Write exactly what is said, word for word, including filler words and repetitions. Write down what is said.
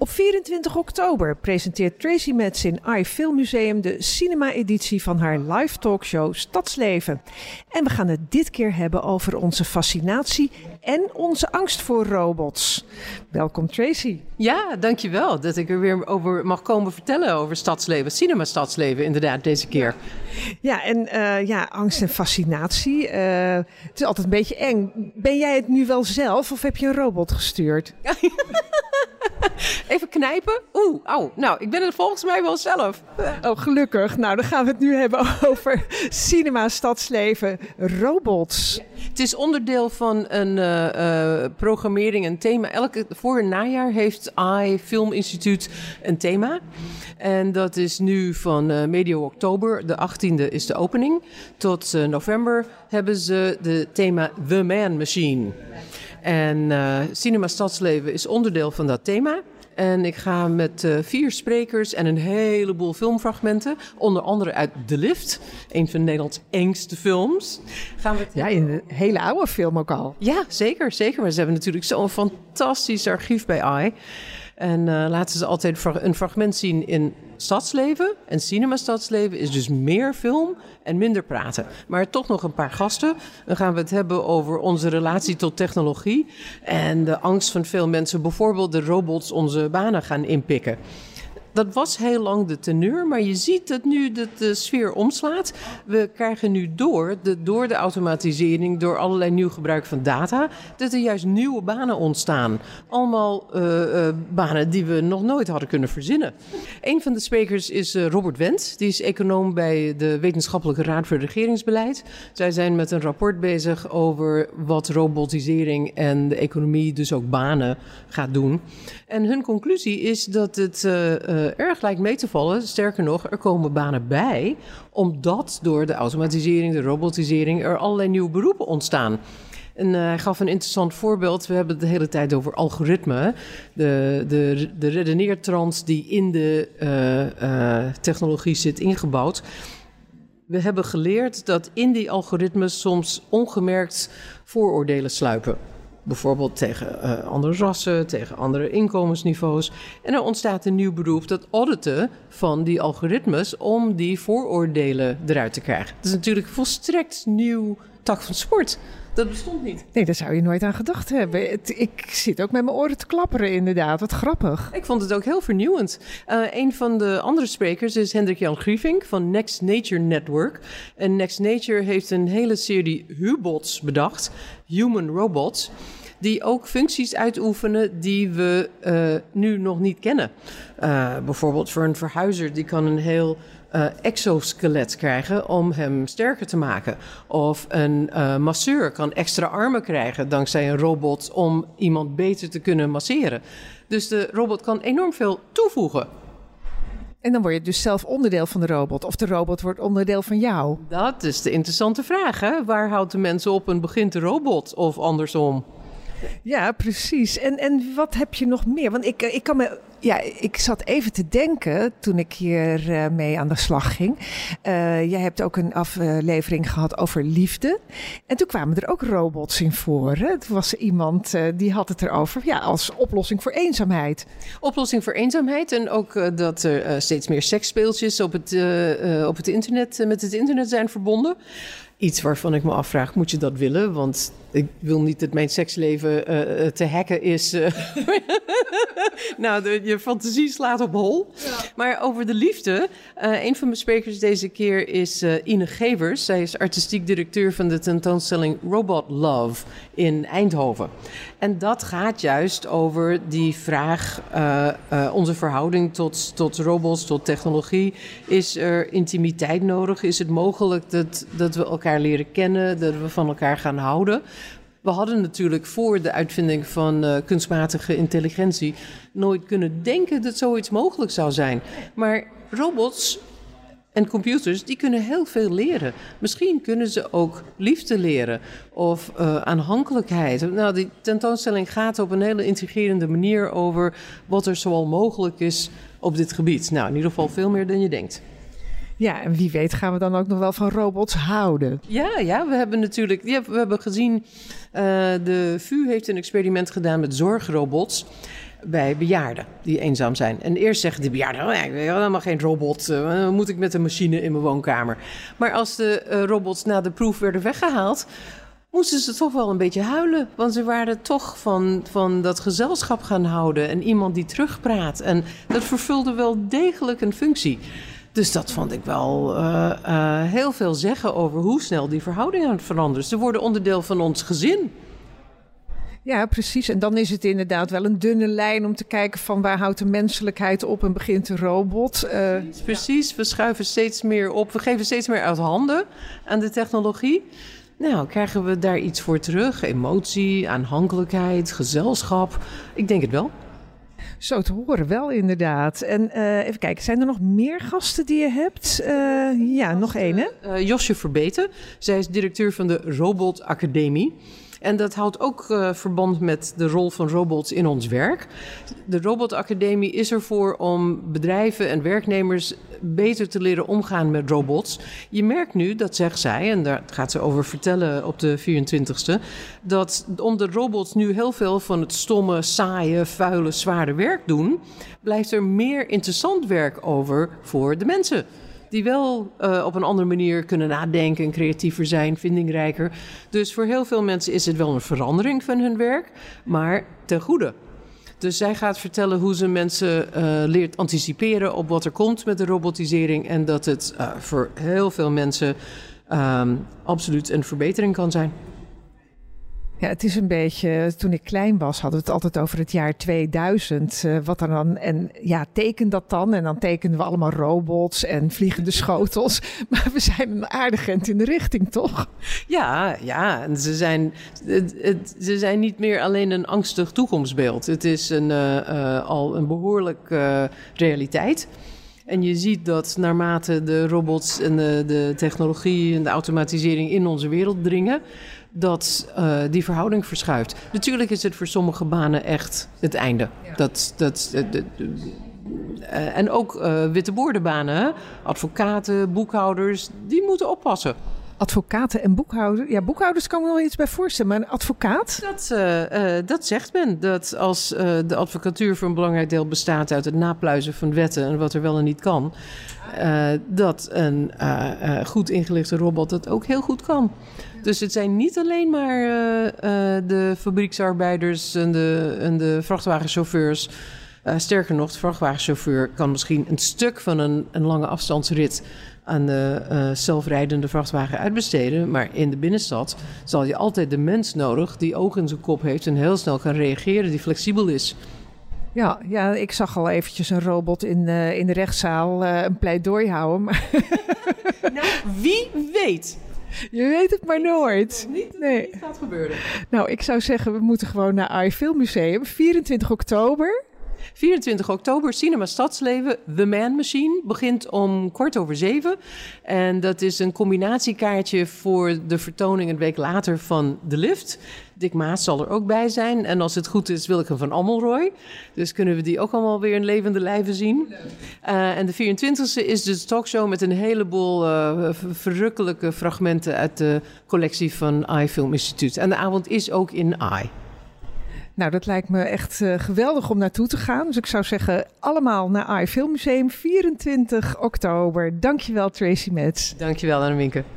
Op vierentwintig oktober presenteert Tracy Metz in AI Filmmuseum de cinema-editie van haar live talkshow Stadsleven. En we gaan het dit keer hebben over onze fascinatie en onze angst voor robots. Welkom Tracy. Ja, dankjewel dat ik er weer over mag komen vertellen over stadsleven. Cinema-stadsleven inderdaad deze keer. Ja, en uh, ja, angst en fascinatie. Uh, het is altijd een beetje eng. Ben jij het nu wel zelf of heb je een robot gestuurd? Even knijpen. Oeh, auw. Nou, ik ben het volgens mij wel zelf. Oh, gelukkig. Nou, dan gaan we het nu hebben over cinema, stadsleven, robots. Het is onderdeel van een uh, uh, programmering, een thema. Elke voor- en najaar heeft AI Filminstituut een thema. En dat is nu van uh, medio oktober, de achttiende is de opening. Tot uh, november hebben ze de thema The Man Machine. En uh, Cinema Stadsleven is onderdeel van dat thema. En ik ga met uh, vier sprekers en een heleboel filmfragmenten, onder andere uit De Lift, een van Nederlands engste films. Gaan we het... Ja, een hele oude film ook al. Ja, zeker, zeker. Maar ze hebben natuurlijk zo'n fantastisch archief bij A I. En uh, laten ze altijd een fragment zien in stadsleven. En cinema stadsleven is dus meer film en minder praten. Maar toch nog een paar gasten. Dan gaan we het hebben over onze relatie tot technologie. En de angst van veel mensen, bijvoorbeeld de robots onze banen gaan inpikken. Dat was heel lang de teneur, maar je ziet dat nu de, de sfeer omslaat. We krijgen nu door, de, door de automatisering, door allerlei nieuw gebruik van data, dat er juist nieuwe banen ontstaan. Allemaal uh, uh, banen die we nog nooit hadden kunnen verzinnen. Een van de sprekers is uh, Robert Wendt. Die is econoom bij de Wetenschappelijke Raad voor Regeringsbeleid. Zij zijn met een rapport bezig over wat robotisering en de economie, dus ook banen, gaat doen. En hun conclusie is dat het uh, uh, erg lijkt mee te vallen. Sterker nog, er komen banen bij, omdat door de automatisering, de robotisering, er allerlei nieuwe beroepen ontstaan. En uh, hij gaf een interessant voorbeeld. We hebben het de hele tijd over algoritme. De, de, de redeneertrans die in de uh, uh, technologie zit ingebouwd. We hebben geleerd dat in die algoritmes soms ongemerkt vooroordelen sluipen. Bijvoorbeeld tegen uh, andere rassen, tegen andere inkomensniveaus. En er ontstaat een nieuw beroep, dat auditen van die algoritmes, om die vooroordelen eruit te krijgen. Dat is natuurlijk een volstrekt nieuw tak van sport. Dat bestond niet. Nee, daar zou je nooit aan gedacht hebben. Het, ik zit ook met mijn oren te klapperen inderdaad. Wat grappig. Ik vond het ook heel vernieuwend. Uh, een van de andere sprekers is Hendrik-Jan Griefink van Next Nature Network. En Next Nature heeft een hele serie hubots bedacht. Human robots. Die ook functies uitoefenen die we uh, nu nog niet kennen. Uh, bijvoorbeeld voor een verhuizer, die kan een heel uh, exoskelet krijgen om hem sterker te maken. Of een uh, masseur kan extra armen krijgen dankzij een robot om iemand beter te kunnen masseren. Dus de robot kan enorm veel toevoegen. En dan word je dus zelf onderdeel van de robot. Of de robot wordt onderdeel van jou. Dat is de interessante vraag, hè? Waar houdt de mens op en begint de robot? Of andersom? Ja, precies. En, en wat heb je nog meer? Want ik, ik kan me... Ja, ik zat even te denken toen ik hier uh, mee aan de slag ging. Uh, jij hebt ook een aflevering gehad over liefde. En toen kwamen er ook robots in voor. Hè? Er was iemand uh, die had het erover ja, als oplossing voor eenzaamheid. Oplossing voor eenzaamheid en ook uh, dat er uh, steeds meer seksspeeltjes op het, uh, uh, op het internet, uh, met het internet zijn verbonden. Iets waarvan ik me afvraag, moet je dat willen? Want ik wil niet dat mijn seksleven uh, te hacken is. Uh. nou, de, je fantasie slaat op hol. Ja. Maar over de liefde. Uh, een van mijn sprekers deze keer is uh, Ine Gevers. Zij is artistiek directeur van de tentoonstelling Robot Love in Eindhoven. En dat gaat juist over die vraag, uh, uh, onze verhouding tot, tot robots, tot technologie. Is er intimiteit nodig? Is het mogelijk dat, dat we elkaar leren kennen, dat we van elkaar gaan houden? We hadden natuurlijk voor de uitvinding van uh, kunstmatige intelligentie nooit kunnen denken dat zoiets mogelijk zou zijn. Maar robots en computers, die kunnen heel veel leren. Misschien kunnen ze ook liefde leren of uh, aanhankelijkheid. Nou, die tentoonstelling gaat op een hele intrigerende manier over wat er zoal mogelijk is op dit gebied. Nou, in ieder geval veel meer dan je denkt. Ja, en wie weet gaan we dan ook nog wel van robots houden. Ja, ja, we hebben natuurlijk, ja, we hebben gezien, uh, de V U heeft een experiment gedaan met zorgrobots. bij bejaarden die eenzaam zijn. En eerst zeggen die bejaarden, oh, ja, ik wil helemaal geen robot. Uh, dan moet ik met een machine in mijn woonkamer. Maar als de uh, robots na de proef werden weggehaald, moesten ze toch wel een beetje huilen. Want ze waren toch van, van dat gezelschap gaan houden en iemand die terugpraat. En dat vervulde wel degelijk een functie. Dus dat vond ik wel uh, uh, heel veel zeggen over hoe snel die verhoudingen aan het veranderen. Ze worden onderdeel van ons gezin. Ja, precies. En dan is het inderdaad wel een dunne lijn om te kijken van waar houdt de menselijkheid op en begint de robot. Uh, Precies, we schuiven steeds meer op. We geven steeds meer uit handen aan de technologie. Nou, krijgen we daar iets voor terug? Emotie, aanhankelijkheid, gezelschap? Ik denk het wel. Zo te horen wel, inderdaad. En uh, even kijken, zijn er nog meer gasten die je hebt? Uh, ja, nog één, hè? Uh, Josje Verbeten. Zij is directeur van de Robot Academie. En dat houdt ook uh, verband met de rol van robots in ons werk. De Robot Academie is ervoor om bedrijven en werknemers beter te leren omgaan met robots. Je merkt nu, dat zegt zij, en daar gaat ze over vertellen op de vierentwintigste... dat omdat robots nu heel veel van het stomme, saaie, vuile, zware werk doen, blijft er meer interessant werk over voor de mensen. Die wel uh, op een andere manier kunnen nadenken en creatiever zijn, vindingrijker. Dus voor heel veel mensen is het wel een verandering van hun werk, maar ten goede. Dus zij gaat vertellen hoe ze mensen uh, leert anticiperen op wat er komt met de robotisering. En dat het uh, voor heel veel mensen um, absoluut een verbetering kan zijn. Ja, het is een beetje, toen ik klein was, hadden we het altijd over het jaar tweeduizend. Uh, wat er dan, en ja, teken dat dan. En dan tekenden we allemaal robots en vliegende schotels. Maar we zijn een aardig eind in de richting, toch? Ja, ja. En ze zijn, het, het, ze zijn niet meer alleen een angstig toekomstbeeld. Het is een, uh, uh, al een behoorlijk uh, realiteit. En je ziet dat naarmate de robots en de, de technologie en de automatisering in onze wereld dringen, dat uh, die verhouding verschuift. Natuurlijk is het voor sommige banen echt het einde. Ja. Dat, dat, uh, de, de, uh, en ook uh, witte boordenbanen, advocaten, boekhouders, die moeten oppassen. Advocaten en boekhouders? Ja, boekhouders kan ik me wel iets bij voorstellen, maar een advocaat? Dat, uh, uh, dat zegt men. Dat als uh, de advocatuur voor een belangrijk deel bestaat uit het napluizen van wetten en wat er wel en niet kan, uh, dat een uh, uh, goed ingelichte robot dat ook heel goed kan. Dus het zijn niet alleen maar uh, uh, de fabrieksarbeiders en de, en de vrachtwagenchauffeurs. Uh, sterker nog, de vrachtwagenchauffeur kan misschien een stuk van een, een lange afstandsrit aan de uh, zelfrijdende vrachtwagen uitbesteden. Maar in de binnenstad zal je altijd de mens nodig die oog in zijn kop heeft en heel snel kan reageren, die flexibel is. Ja, ja, ik zag al eventjes een robot in, uh, in de rechtszaal uh, een pleidooi houden. Maar nou, wie weet? Je weet het maar nooit. Niet, nee. niet gaat gebeuren. Nou, ik zou zeggen, we moeten gewoon naar A I Filmmuseum. vierentwintig oktober. vierentwintig oktober, Cinema Stadsleven, The Man Machine, begint om kwart over zeven. En dat is een combinatiekaartje voor de vertoning een week later van De Lift. Dick Maas zal er ook bij zijn. En als het goed is, Willeke van Ammelrooy. Dus kunnen we die ook allemaal weer in levende lijven zien. Uh, en de vierentwintigste is dus de talkshow met een heleboel uh, verrukkelijke fragmenten uit de collectie van A I Film Instituut. En de avond is ook in A I. Nou, dat lijkt me echt uh, geweldig om naartoe te gaan. Dus ik zou zeggen, allemaal naar A I Filmmuseum, vierentwintig oktober. Dankjewel, Tracy Metz. Dankjewel, Anneminke.